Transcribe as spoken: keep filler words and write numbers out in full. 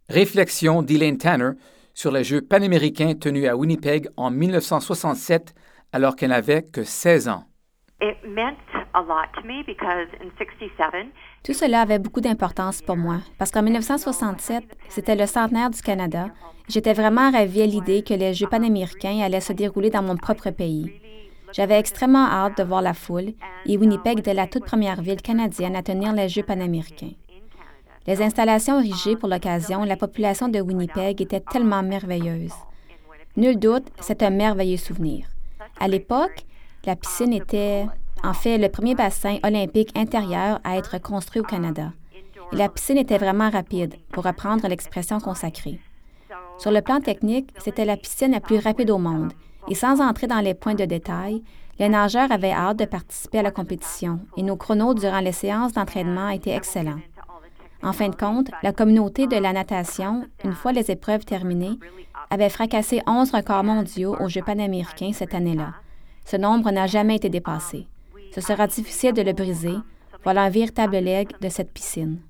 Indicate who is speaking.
Speaker 1: Réflexion d'Elaine Tanner sur les Jeux panaméricains tenus à Winnipeg en mille neuf cent soixante-sept alors qu'elle n'avait que seize ans.
Speaker 2: Tout cela avait beaucoup d'importance pour moi, parce qu'en mille neuf cent soixante-sept, c'était le centenaire du Canada. J'étais vraiment ravie à l'idée que les Jeux panaméricains allaient se dérouler dans mon propre pays. J'avais extrêmement hâte de voir la foule, et Winnipeg était la toute première ville canadienne à tenir les Jeux panaméricains. Les installations érigées pour l'occasion, la population de Winnipeg était tellement merveilleuse. Nul doute, c'est un merveilleux souvenir. À l'époque, la piscine était, en fait, le premier bassin olympique intérieur à être construit au Canada. Et la piscine était vraiment rapide, pour reprendre l'expression consacrée. Sur le plan technique, c'était la piscine la plus rapide au monde. Et sans entrer dans les points de détail, les nageurs avaient hâte de participer à la compétition et nos chronos durant les séances d'entraînement étaient excellents. En fin de compte, la communauté de la natation, une fois les épreuves terminées, avait fracassé onze records mondiaux aux Jeux panaméricains cette année-là. Ce nombre n'a jamais été dépassé. Ce sera difficile de le briser. Voilà un véritable legs de cette piscine.